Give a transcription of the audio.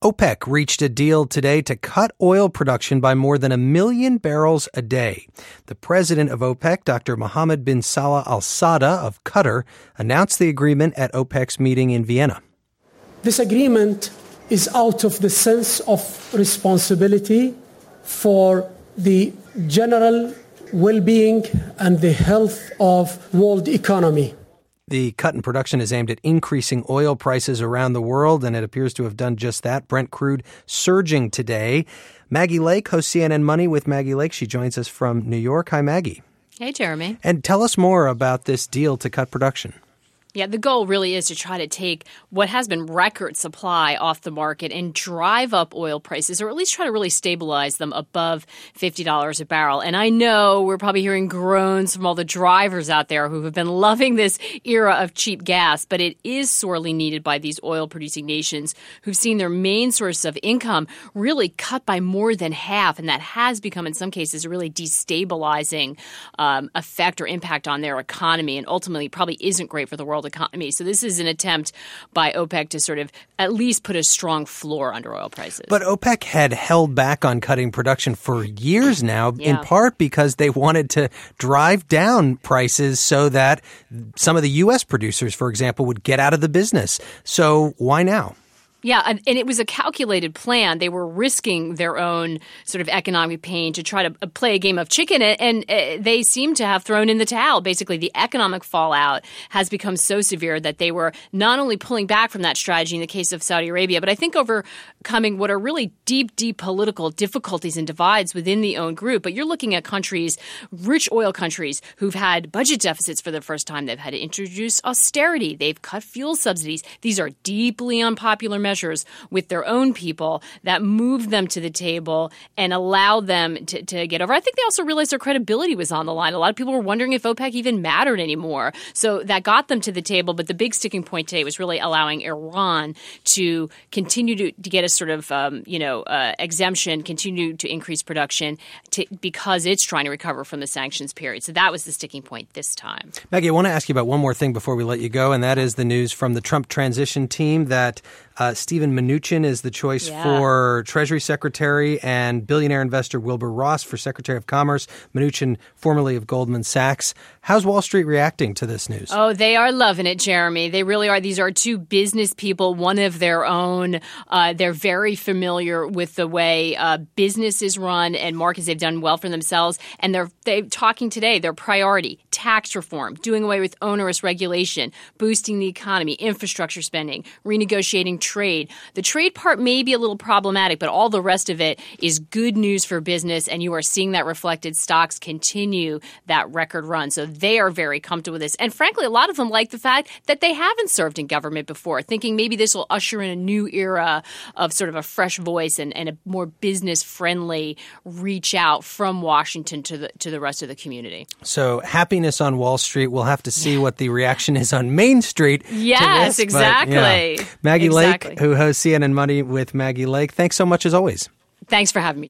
OPEC reached a deal today to cut oil production by more than 1 million barrels a day. The president of OPEC, Dr. Mohammed bin Salah Al Sada of Qatar, announced the agreement at OPEC's meeting in Vienna. This agreement is out of the sense of responsibility for the general well-being and the health of world economy. The cut in production is aimed at increasing oil prices around the world, and it appears to have done just that. Brent crude surging today. Maggie Lake hosts CNN Money with Maggie Lake. She joins us from New York. Hi, Maggie. Hey, Jeremy. And tell us more about this deal to cut production. Yeah, the goal really is to try to take what has been record supply off the market and drive up oil prices, or at least try to really stabilize them above $50 a barrel. And I know we're probably hearing groans from all the drivers out there who have been loving this era of cheap gas, but it is sorely needed by these oil-producing nations who've seen their main source of income really cut by more than half, and that has become, in some cases, a really destabilizing effect or impact on their economy, and ultimately probably isn't great for the world economy. So this is an attempt by OPEC to sort of at least put a strong floor under oil prices. But OPEC had held back on cutting production for years now, in part because they wanted to drive down prices so that some of the U.S. producers, for example, would get out of the business. So why now? Yeah, and it was a calculated plan. They were risking their own sort of economic pain to try to play a game of chicken, and they seem to have thrown in the towel. Basically, the economic fallout has become so severe that they were not only pulling back from that strategy in the case of Saudi Arabia, but I think overcoming what are really deep, deep political difficulties and divides within the own group. But you're looking at countries, rich oil countries, who've had budget deficits for the first time. They've had to introduce austerity. They've cut fuel subsidies. These are deeply unpopular measures with their own people that move them to the table and allow them to get over. I think they also realized their credibility was on the line. A lot of people were wondering if OPEC even mattered anymore. So that got them to the table. But the big sticking point today was really allowing Iran to continue to get a sort of exemption, continue to increase production because it's trying to recover from the sanctions period. So that was the sticking point this time. Maggie, I want to ask you about one more thing before we let you go, and that is the news from the Trump transition team that Steven Mnuchin is the choice for Treasury Secretary, and billionaire investor Wilbur Ross for Secretary of Commerce. Mnuchin, formerly of Goldman Sachs. How's Wall Street reacting to this news? Oh, they are loving it, Jeremy. They really are. These are two business people, one of their own. They're very familiar with the way business is run and markets. They've done well for themselves. And they're talking today, their priority, tax reform, doing away with onerous regulation, boosting the economy, infrastructure spending, renegotiating trade. The trade part may be a little problematic, but all the rest of it is good news for business, and you are seeing that reflected. Stocks continue that record run. So they are very comfortable with this. And frankly, a lot of them like the fact that they haven't served in government before, thinking maybe this will usher in a new era of sort of a fresh voice and a more business-friendly reach out from Washington to the rest of the community. So happiness on Wall Street. We'll have to see what the reaction is on Main Street. Yes, to this, exactly. Maggie Lake, who hosts CNN Money with Maggie Lake. Thanks so much as always. Thanks for having me.